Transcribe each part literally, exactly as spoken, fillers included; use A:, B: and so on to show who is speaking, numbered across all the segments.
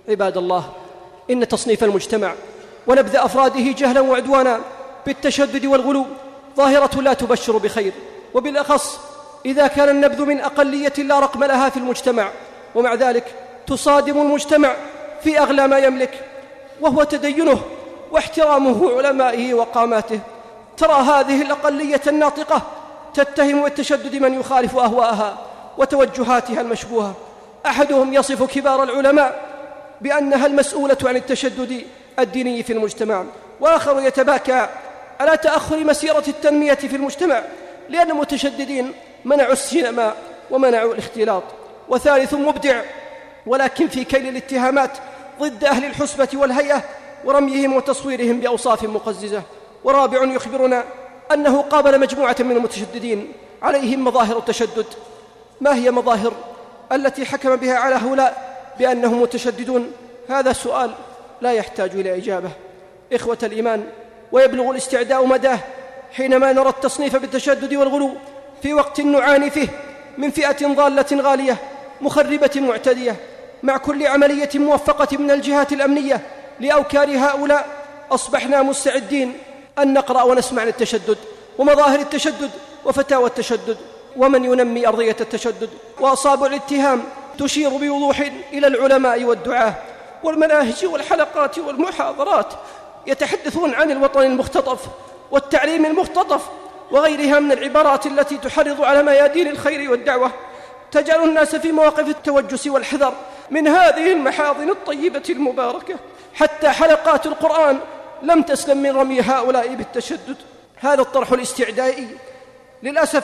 A: عباد الله، إن تصنيف المجتمع ونبذ أفراده جهلا وعدوانا بالتشدد والغلو ظاهرة لا تبشر بخير، وبالأخص إذا كان النبذ من أقلية لا رقم لها في المجتمع، ومع ذلك تصادم المجتمع في أغلى ما يملك وهو تدينه واحترامه علمائه وقاماته. ترى هذه الأقلية الناطقة تتهم بالتشدد من يخالف أهواءها وتوجهاتها المشبوهة. أحدهم يصف كبار العلماء بأنها المسؤولة عن التشدد الديني في المجتمع، وآخر يتباكى على تأخر مسيرة التنمية في المجتمع لأن المتشددين منعوا السينما ومنعوا الاختلاط. وثالث مبدع ولكن في كيل الاتهامات ضد أهل الحسبة والهيئة ورميهم وتصويرهم بأوصاف مقززة. ورابع يخبرنا أنه قابل مجموعة من المتشددين عليهم مظاهر التشدد. ما هي مظاهر التي حكم بها على هؤلاء بأنهم متشددون؟ هذا سؤال لا يحتاج إلى إجابة. إخوة الإيمان، ويبلغ الاستعداء مداه حينما نرى التصنيف بالتشدد والغلو في وقت نعاني فيه من فئة ضالة غالية مخربة معتدية. مع كل عملية موفقة من الجهات الأمنية لأوكار هؤلاء أصبحنا مستعدين أن نقرأ ونسمع عن التشدد ومظاهر التشدد وفتاوى التشدد ومن ينمي أرضية التشدد. وأصابع الاتهام تشير بوضوح إلى العلماء والدعاة والمناهج والحلقات والمحاضرات، يتحدثون عن الوطن المختطف والتعليم المختطف وغيرها من العبارات التي تحرض على ميادين الخير والدعوة، تجعل الناس في مواقف التوجس والحذر من هذه المحاضن الطيبة المباركة. حتى حلقات القرآن لم تسلم من رمي هؤلاء بالتشدد. هذا الطرح الاستعدائي للأسف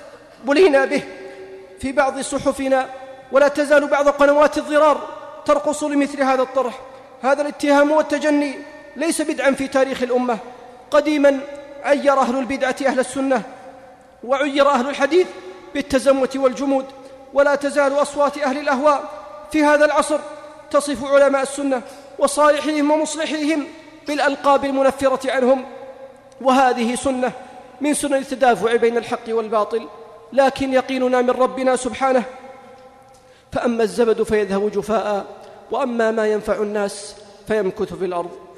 A: بلينا به في بعض صحفنا، ولا تزال بعض قنوات الضرار ترقص لمثل هذا الطرح. هذا الاتهام والتجني ليس بدعا في تاريخ الأمة. قديما عير أهل البدعة أهل السنة وعير أهل الحديث بالتزمت والجمود، ولا تزال أصوات أهل الأهواء في هذا العصر تصف علماء السنة وصالحيهم ومصلحيهم بالألقاب المنفرة عنهم، وهذه سنة من سنن التدافع بين الحق والباطل. لكن يقيننا من ربنا سبحانه: فأما الزبد فيذهب جفاء وأما ما ينفع الناس فيمكث في الأرض.